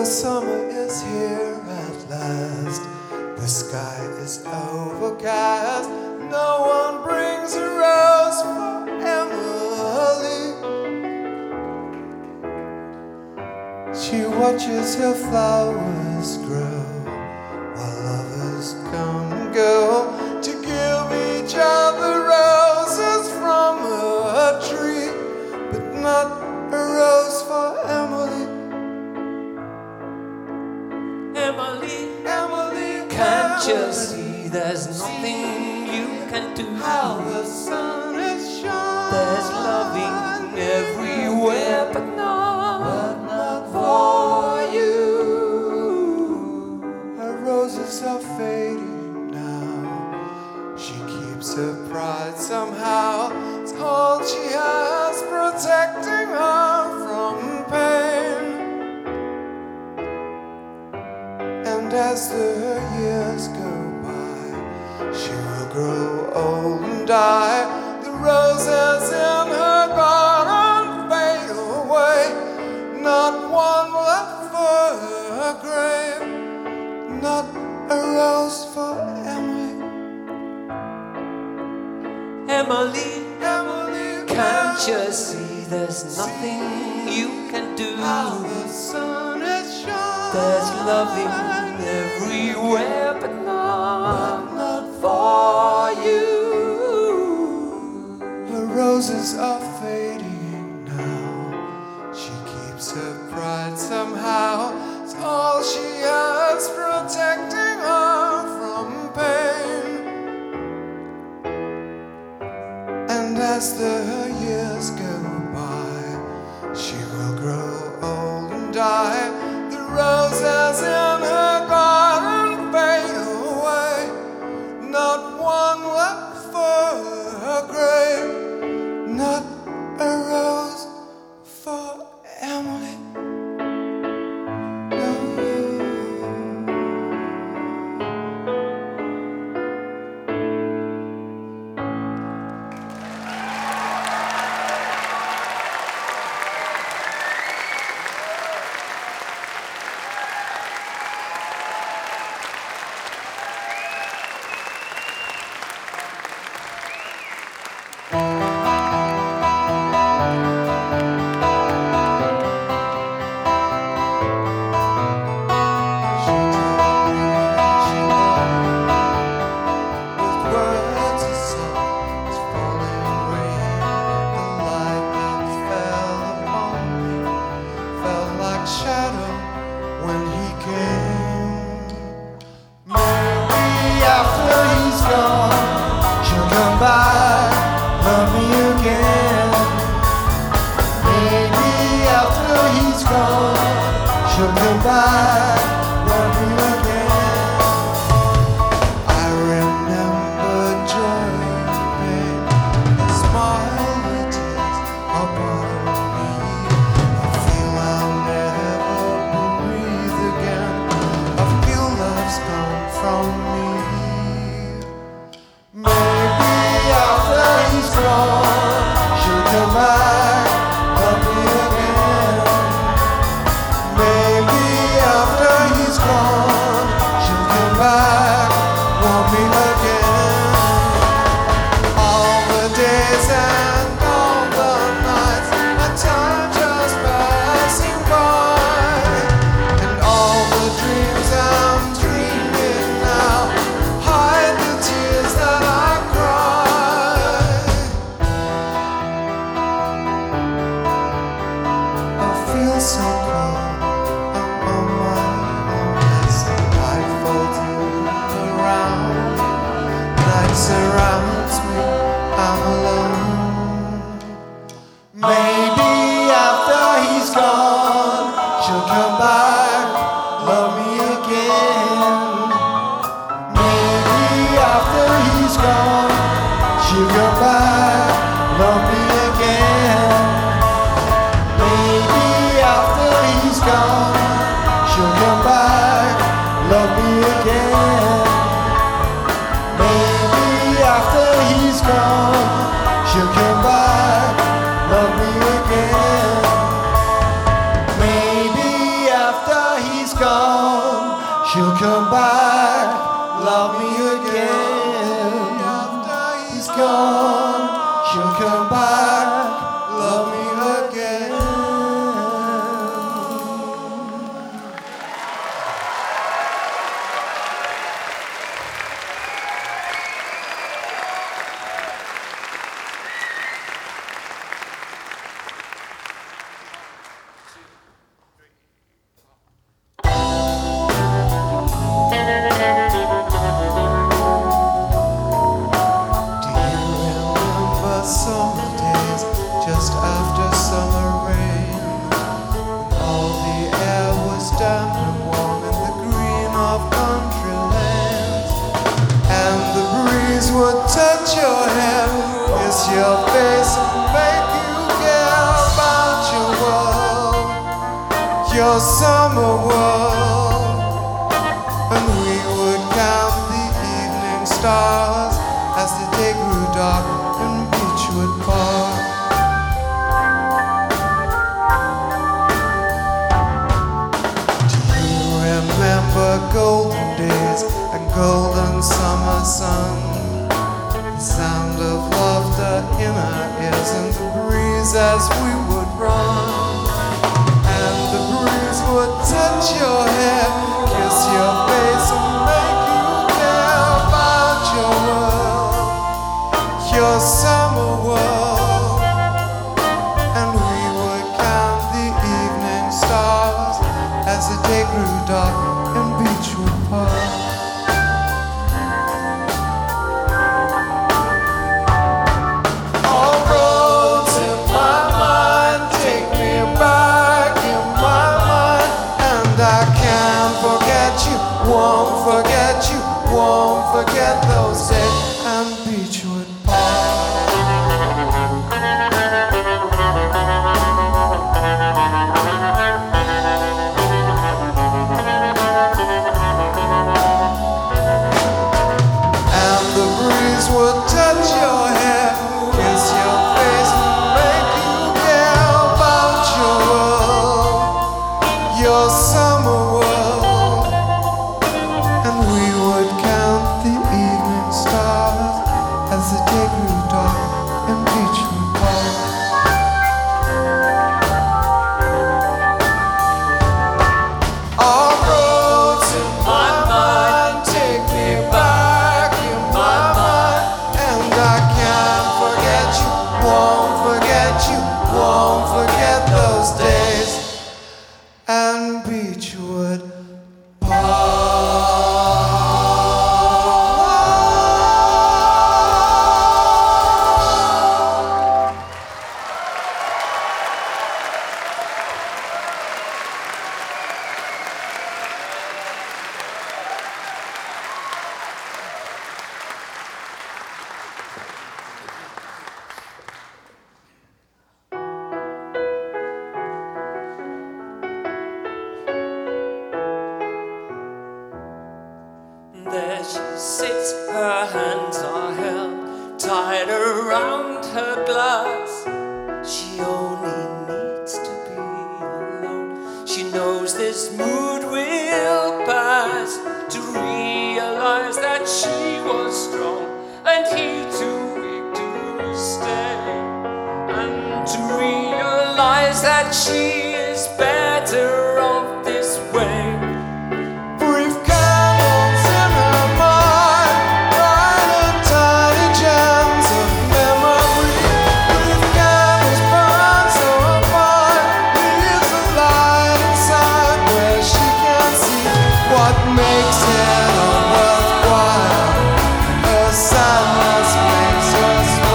summer is here at last. The sky is overcast. No one brings a rose for Emily. She watches her flowers grow while lovers come and go to give each other roses from a tree, but not a rose for Emily. Emily, can't you see there's nothing you can do? How the sun is shining. There's loving everywhere, but not for you. Her roses are fading now. She keeps her pride somehow. It's all she has, protecting her from pain. And as the years go by, she will grow old and die. The roses in her garden fade away. Not one left for her grave. Not a rose for Emily. Emily, can't you see there's nothing you can do? How the sun is shining. There's loving everywhere, but not for you. Her roses are fading now. She keeps her pride somehow. It's all she has, protecting her from pain. And as the years go by, she will grow old and die. The roses in her garden fade away. Not one left for her grave. Not a rose for Emily. Shadow when he came. Maybe after he's gone, she'll come back, love me again. Maybe after he's gone, she'll come back, love me again. I remember joy and pain, the smile, the tears are part of me. I feel I'll never breathe again. I feel love's gone from me. Maybe after he's gone, she'll come back, love me again. Maybe after he's gone, she'll come back, want me again. All the days and all the nights, and time just passing by, and all the dreams I'm dreaming now hide the tears that I cry. I feel so cold, I'm on my own. As the night folds around, night surrounds me, I'm alone. Maybe after he's gone, she'll come back, love me again. Maybe after he's gone, she'll come back, love me again. Maybe after he's gone, she'll come back, love me again. Maybe after he's gone, she'll come back, love me again. she'll come back, love me again. After he's gone, she'll come back, love me again. Summer days, just after summer rain, when all the air was damp and warm in the green of country lands, and the breeze would touch your hair, kiss your face, and make you care about your world, your summer world. And we would count the evening stars as the day grew dark in Beechwood Park. Do you remember golden days and golden summer sun? The sound of laughter in our ears and the breeze as we would run. And the breeze would touch your hair, kiss your face and make you care about your world, your summer world. And we would count the evening stars as the day grew dark in Beechwood Park. All roads in my mind take me back in my mind, and I can't forget you, won't forget you, won't forget those days and Beechwood Park. And the breeze would touch your hair, kiss your face, make you care about your world, your summer world. And we would count the evening stars as the day grew dark in Beechwood Park. All roads in my mind take me back in my mind, and I can't forget you, won't forget you, won't forget those days and Beechwood There she sits, her hands are held tight around her glass. She only needs to be alone. She knows this mood will pass. To realize that she was strong and he too weak to stay, and to realize that she is better off this way. brief candles in her mind, bright and tiny gems of memory. Brief candles burn so bright, leaves a light inside where she can see what makes it all worthwhile. Her sadness makes her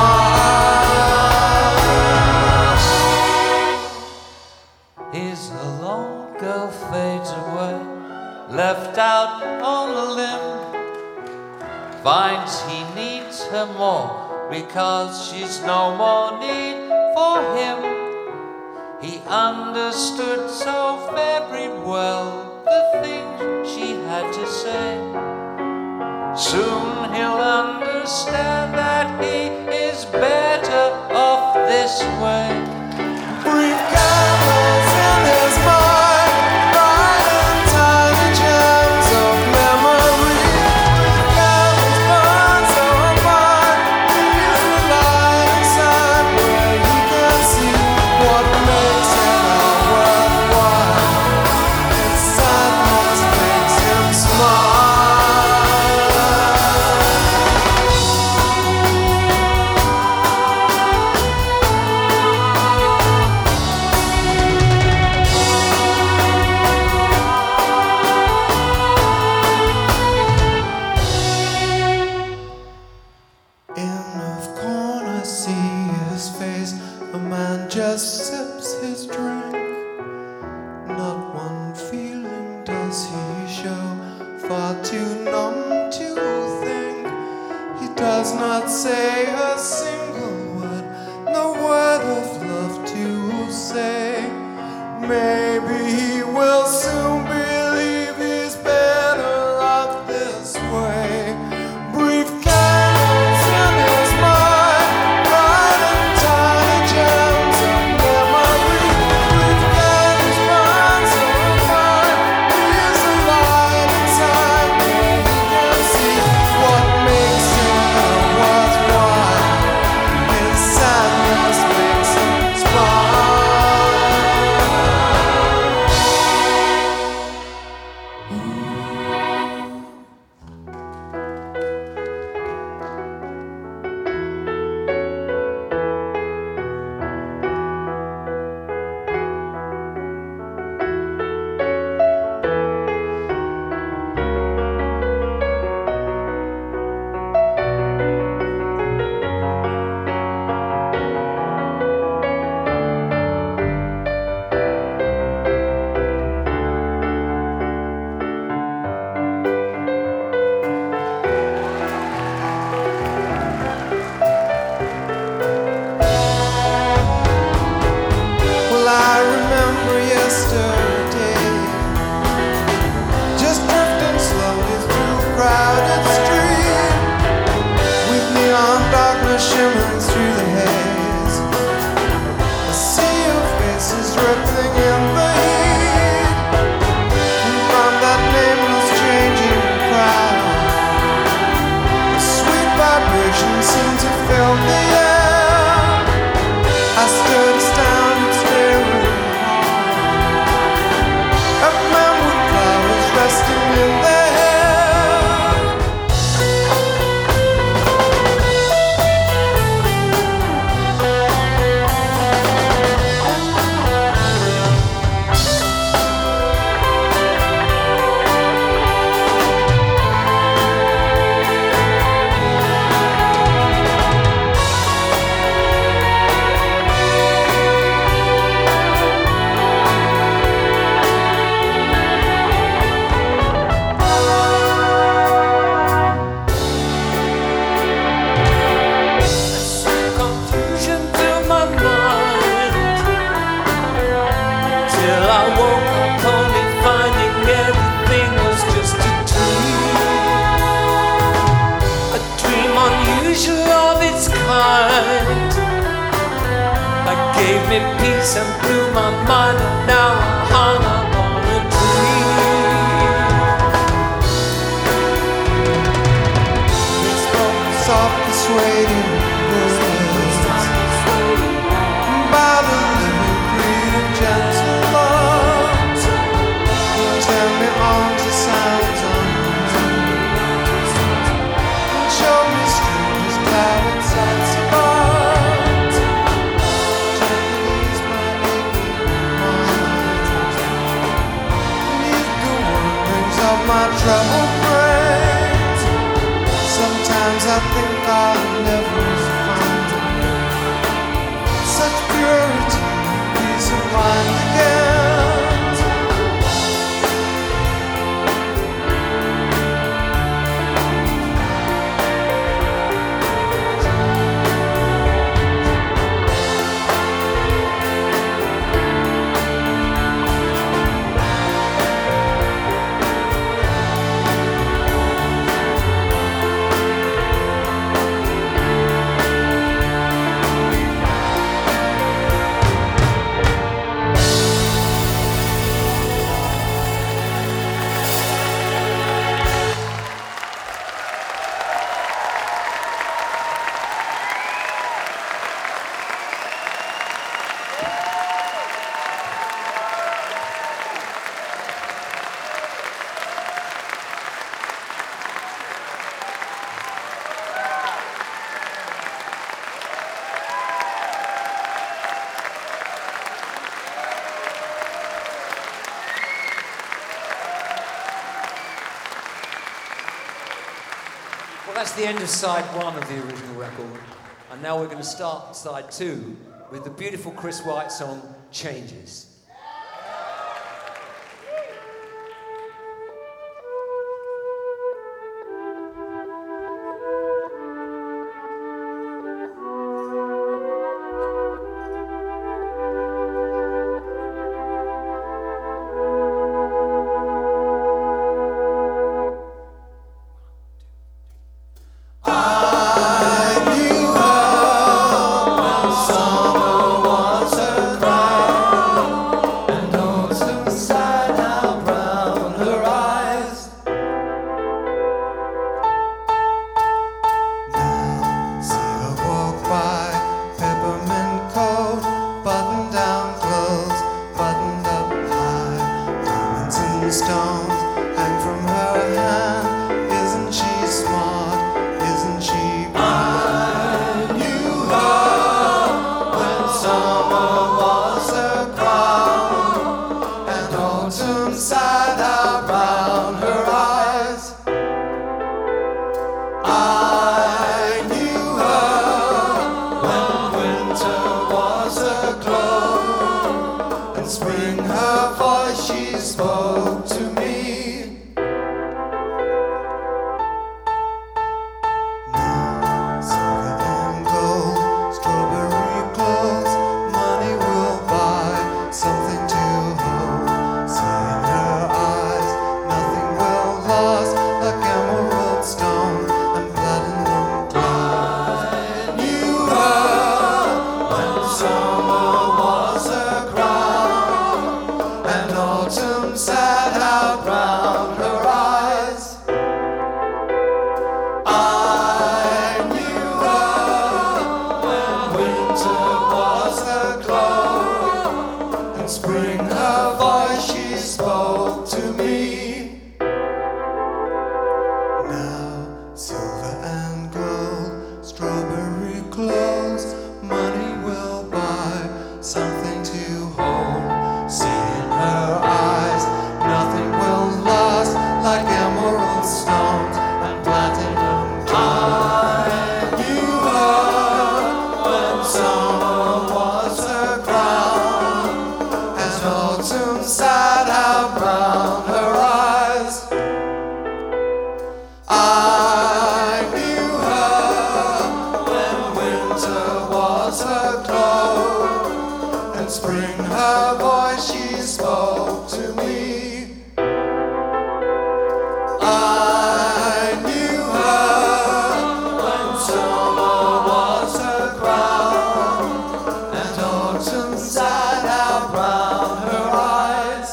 smile. His alone girl fades away, left out on a limb, finds he needs her more because she's no more need for him. He understood so very well the things she had to say. Soon he'll understand that he is better off this way. Brief candles in his mind, bright and tiny gems of just sips his drink. Not one feeling does he show, far too numb to think. He does not say a single word, no word of love to say. Maybe he will soon believe he's better off this way. Brief candles in his mind, writing tiny gems of memory. Brief candles burn so bright, he's a light inside where he can see what makes him worthwhile. His sadness makes him smile. Well, I remember yesterday, just drifting slowly through a crowded street, with neon darkness shimmering through the haze. A sea of faces rippling in the heat, and from that nameless changing crowd, a sweet vibration seemed to fill the air. I stood astounded, staring hard at men with flowers resting in their hair. Confusion filled my mind till I woke up only finding everything was just a dream unusual of its kind. That gave me peace and blew my mind, and now I'm hung up on a dream. It spoke soft, persuading words by the living breed of gentle love. Turn me on to sounds unknown, show me strangers, clouded sights above. Gently ease my aching mind, beneath the wanderings of my troubled brain. Sometimes I think I'll never find such purity and peace of mind again. Well, that's the end of side one of the original record. And now we're going to start side two with the beautiful Chris White song, Changes. Stones hang from her hand. Isn't she smart? Isn't she bright? I knew her when summer was a crown and autumn sat out round her eyes. I knew her when winter was aglow and spring her voice she spoke to me. Now silver and gold, strawberry clothes, money will buy something to hold. See in her eyes, nothing will last like emerald stone and platinum glass. I knew her when summer was a crown and autumn sat out round her eyes. I knew her when winter was aglow and spring her voice she spoke to me. Now silver and gold, strawberry clothes, money will buy something to hold. See in her eyes, nothing will last like emerald stones and platinum glass. I knew her when summer was a crown and autumn sat out round her eyes. I knew her when winter was aglow and spring her voice she spoke to me. I knew her when summer was a crown and autumn sat out round her eyes.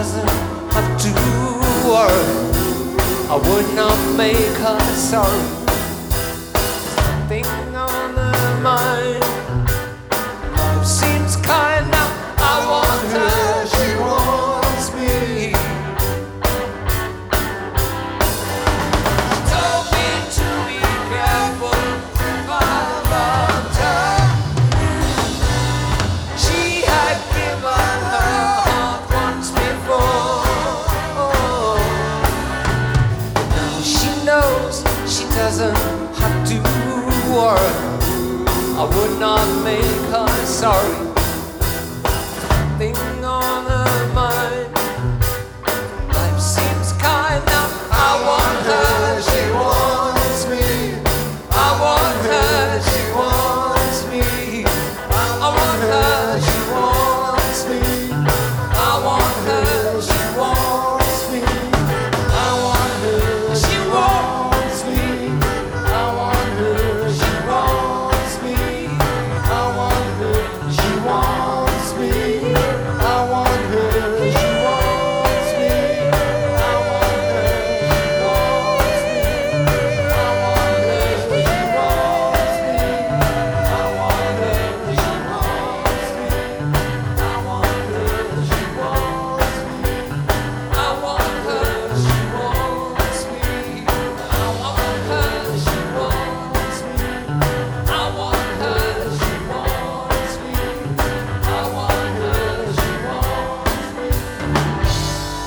doesn't have to worry. I would not make her sorry. Something on her mind. Life seems kind now. I want her, she wants me. She told me to be careful if I loved her. She had given her heart once before. Now she knows she doesn't have to worry. I would not make her sorry. Thing on her mind. Life seems kind now. I want her, she wants me. I want her, she wants me. I want her, she wants me. I want her, she wants me. I want her, she wants me. I want her, she wants me. I want her, she wants me. I want her, she wants me. I want her, she wants me. I want her, she wants me. I want her, she wants me. I want her, she wants me. I want her, she wants me. I want her, she wants me. I want her, she wants me. I want her, she wants me.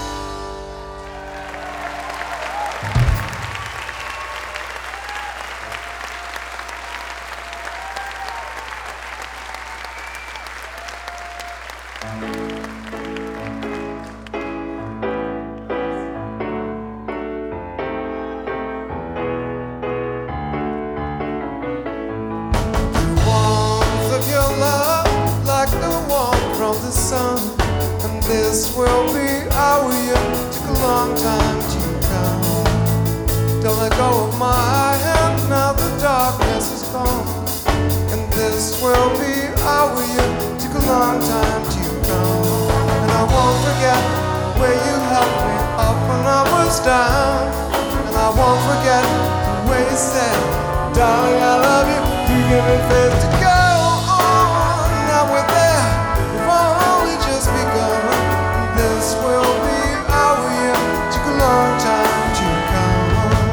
Warmth of your love, like the warmth from the sun, and this will be our year. Took a long time to come. Don't let go of my hand, now the darkness is gone, and this will be our year. Took a long time to come, and I won't forget where you helped me up when I was down, and I won't forget the way you said, darling, I love you. You give me faith to go on. Now we're there, we've only just begun. This will be our year. Took a long time to come.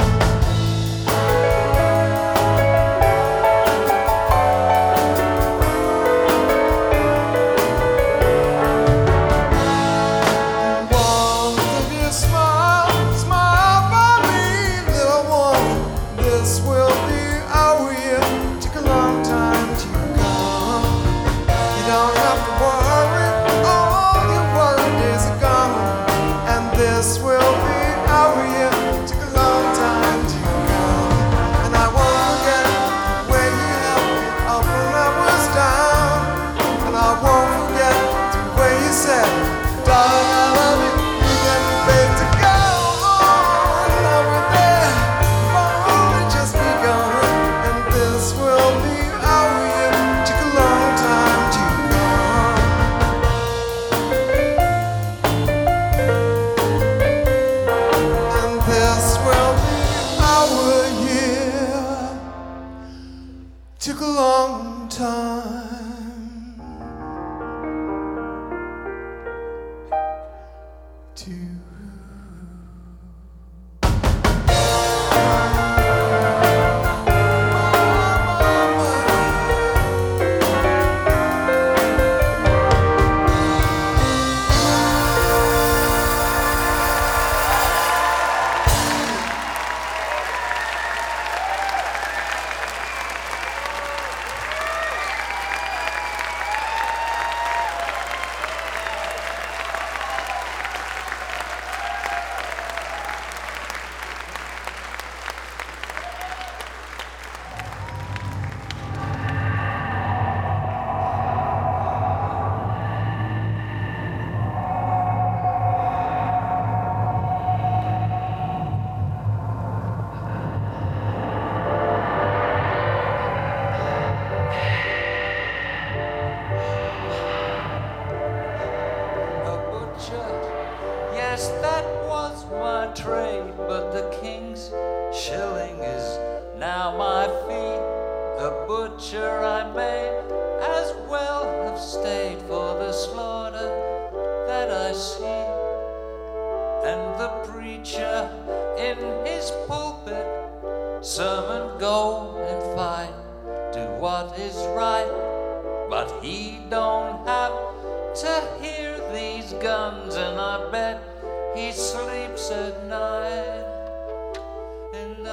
Warmth of your smile, smile for me, little one. This will be our year. Took a long time to come. You don't have to worry, all your worried days are gone, and this will be our year. Took a long time to come, and I won't forget the way you helped me up when I was down, and I won't forget the way you said, darling, I love you. You get me faith to go on. Now we're there, we've only just begun, and this will be our year. Took a long time to come. And this will be our year. Took a long time to trade, but the king's shilling is now my fee. A butcher I may as well have stayed for the slaughter that I see. And the preacher in his pulpit, sermon, go and fight, do what is right. But he don't have to hear these guns, and I bet he sleeps at night. And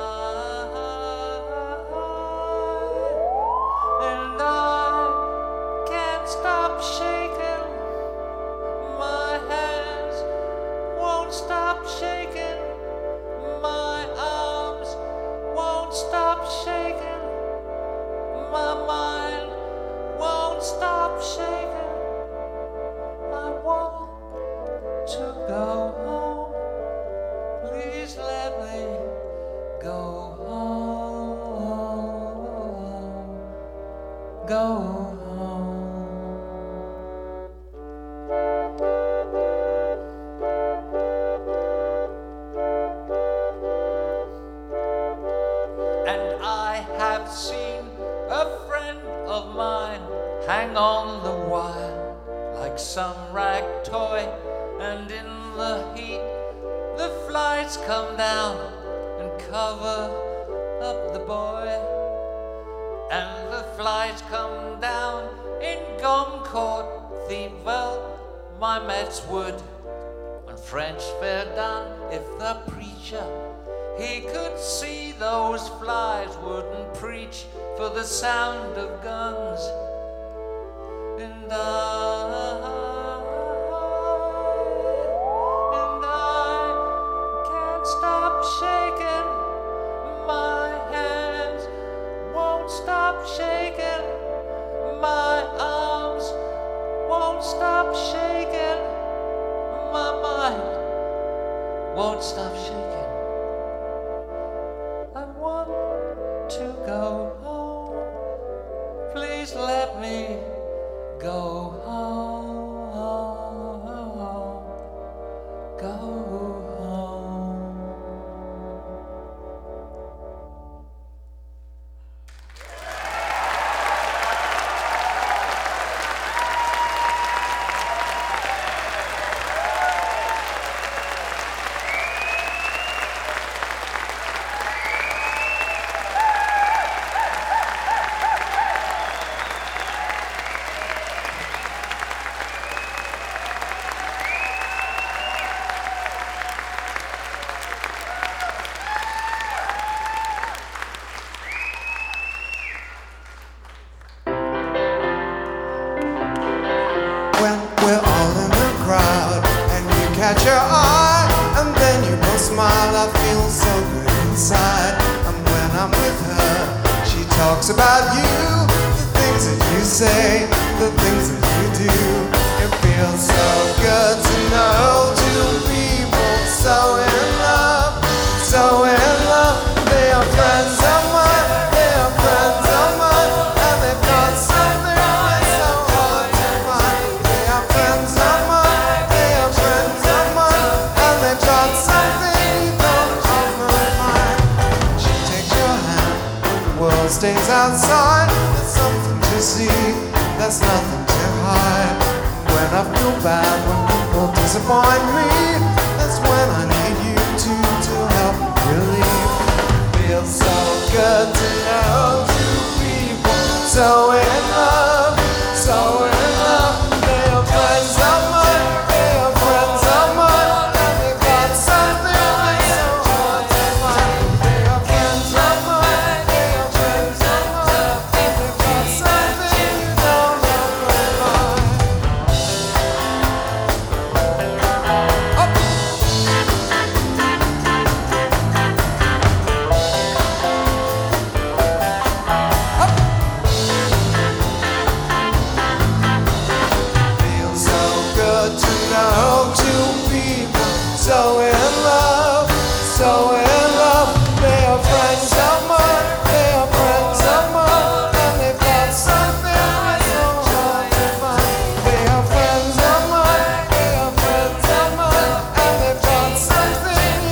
I can't stop shaking. My hands won't stop shaking. My arms won't stop shaking. My mind won't stop shaking. I want to go home. Please let me go home. Go home. And I have seen a friend of mine hang on the wire like some rag toy, and in the heat the flies come down and cover up the boy. And the flies come down in Goncourt, Thiepval, my Metz wood, and French Verdun. If the preacher he could see those flies, wouldn't preach for the sound of guns. And I can't stop shaking. My hands won't stop shaking. My arms won't stop shaking. My mind won't stop shaking. I want to go home. Please let me go home. Go home. When we're all in the crowd and you catch her eye, and then you both smile, I feel so good inside. And when I'm with her, she talks about you, the things that you say, the things that you do. It feels so good to know two people so in love, so in love. They are friends of mine, they are friends of mine, and they've got something that's so hard to find. They are friends of mine, they are friends of mine, and they've got something you don't often find. She takes your hand when the world stays outside. There's something to see, there's nothing to hide. When I feel bad, when people disappoint me, that's when I need you to help me relieve. Feels so good to know two people so in love, so in love. They are friends of mine, they are friends of mine, and they've got something that's so hard to find. They are friends of mine, they are friends of mine, and they've got something you don't ever find. Feels so good to know two people so in love, so in love. They are friends of mine, they are friends of mine, and they've got something that's so hard to find. They are friends of mine, they are friends of mine, and they've got something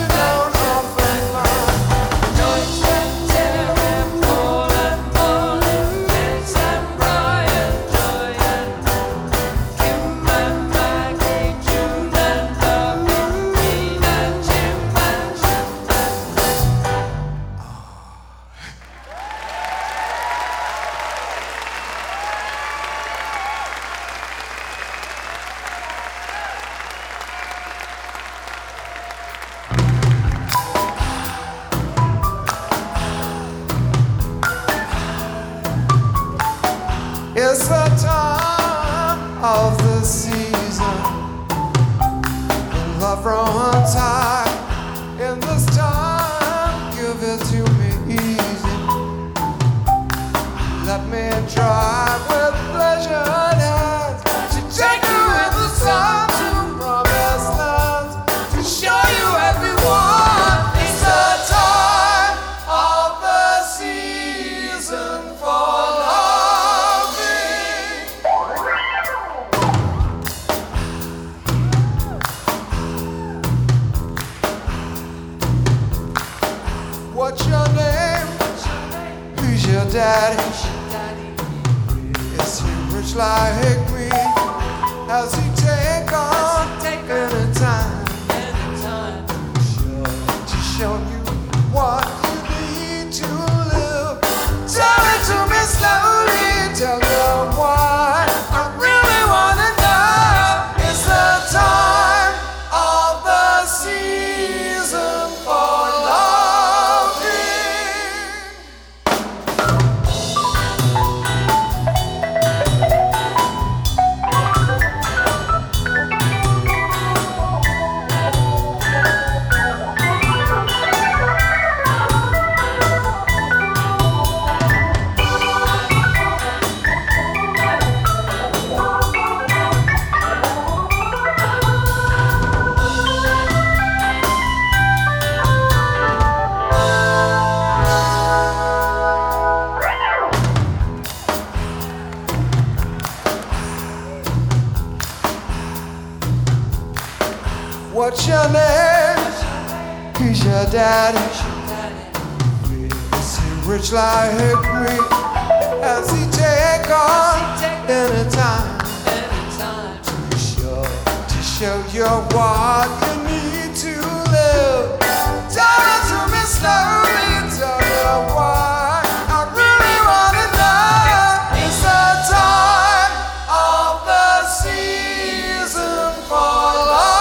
the season. And love runs high in this time. Give it to me easy. Let me drive with pleasure hands to take you in the sun to promised lands, to show you everyone. It's the time of the season for loving. What's your name? Who's your daddy? Is he rich like me? Has he take on any time to show you what you need to live? Tell it to me slowly, tell me why. I really wanna know. It's the time of the season for loving. What's your name? Who's your daddy? Is he rich like me? Has he take on any time to show you what you need to live? Tell it to me slowly, tell me why. I really wanna know. It's the time of the season for loving.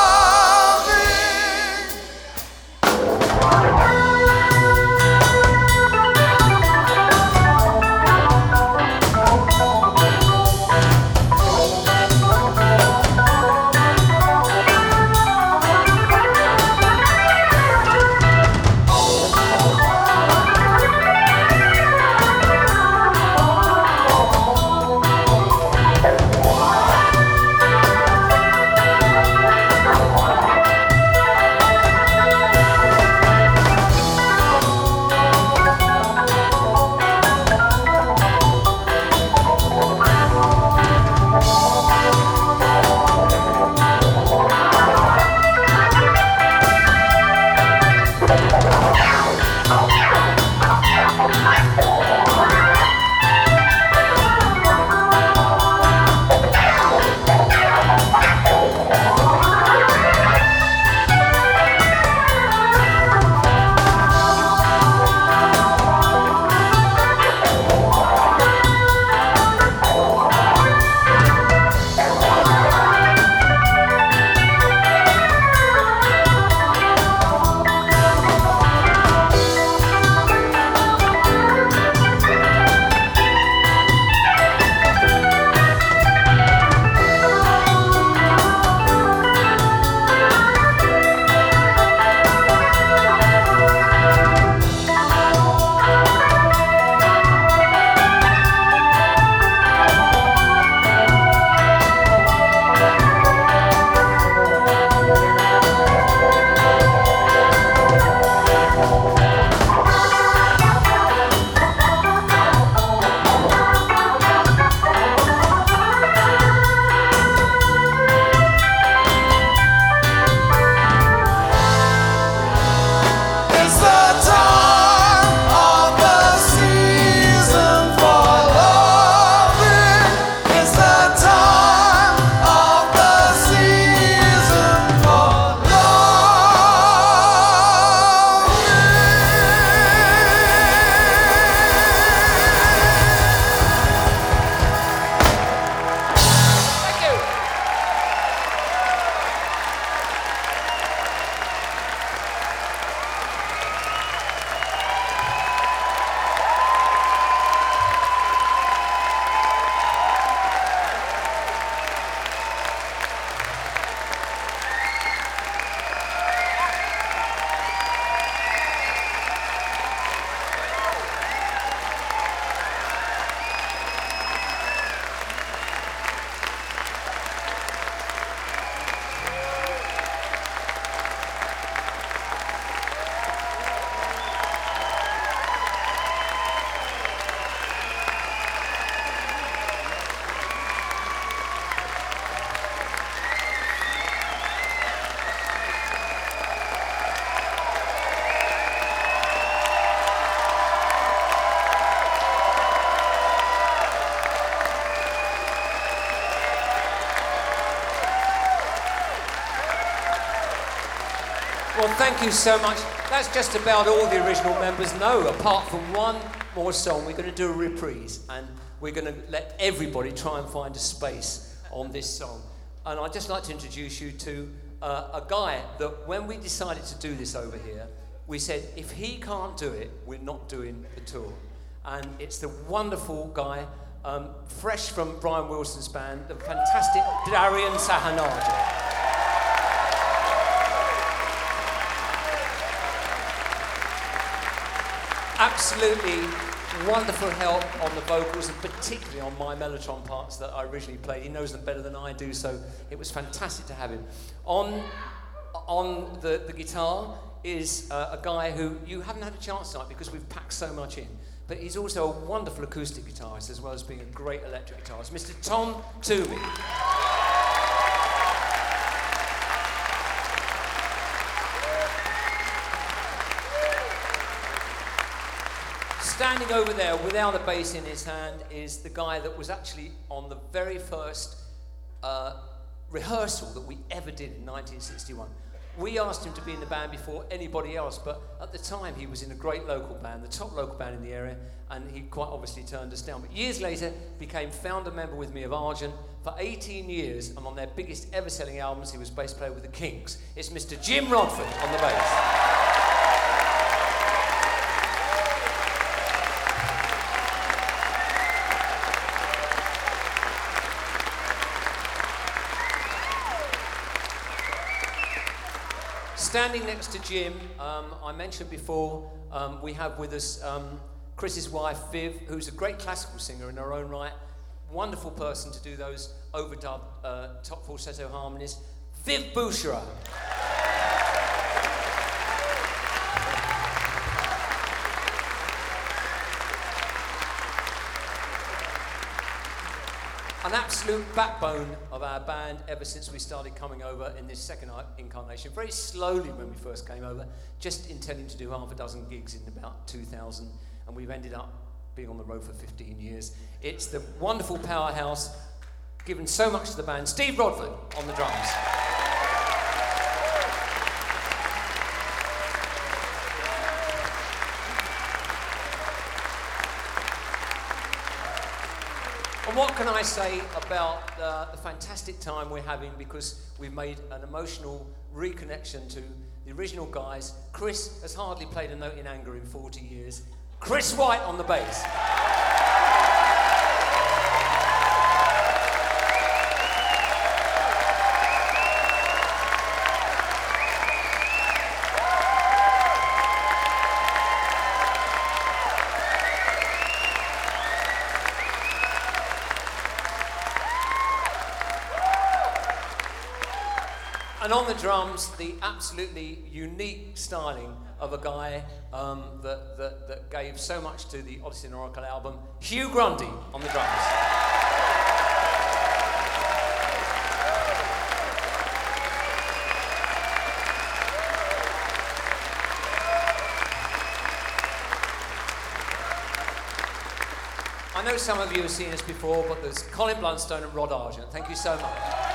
Well, thank you so much. That's just about all the original members know, apart from one more song. We're going to do a reprise, and we're going to let everybody try and find a space on this song. And I'd just like to introduce you to a guy that when we decided to do this over here, we said, if he can't do it, we're not doing the tour. And it's the wonderful guy, fresh from Brian Wilson's band, the fantastic Darian Sahanaja. Absolutely wonderful help on the vocals, and particularly on my mellotron parts that I originally played. He knows them better than I do, so it was fantastic to have him. On the guitar is a guy who you haven't had a chance tonight because we've packed so much in, but he's also a wonderful acoustic guitarist as well as being a great electric guitarist, Mr. Tom Toomey. Standing over there without a bass in his hand is the guy that was actually on the very first rehearsal that we ever did in 1961. We asked him to be in the band before anybody else, but at the time he was in a great local band, the top local band in the area, and he quite obviously turned us down. But years later, became founder member with me of Argent. For 18 years, and on their biggest ever selling albums, he was bass player with the Kinks. It's Mr. Jim Rodford on the bass. Standing next to Jim, I mentioned before, we have with us Chris's wife, Viv, who's a great classical singer in her own right. Wonderful person to do those overdub top falsetto harmonies. Viv Bouchera. An absolute backbone of our band ever since we started coming over in this second incarnation. Very slowly when we first came over, just intending to do half a dozen gigs in about 2000, and we've ended up being on the road for 15 years. It's the wonderful powerhouse, given so much to the band, Steve Rodford on the drums. And what can I say about the fantastic time we're having, because we've made an emotional reconnection to the original guys. Chris has hardly played a note in anger in 40 years. Chris White on the bass. And on the drums, the absolutely unique styling of a guy that gave so much to the Odyssey and Oracle album, Hugh Grundy on the drums. I know some of you have seen us before, but there's Colin Blunstone and Rod Argent. Thank you so much.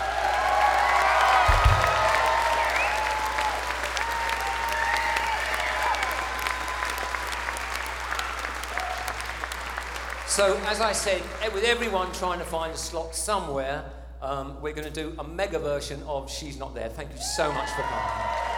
So, as I said, with everyone trying to find a slot somewhere, we're going to do a mega version of She's Not There. Thank you so much for coming.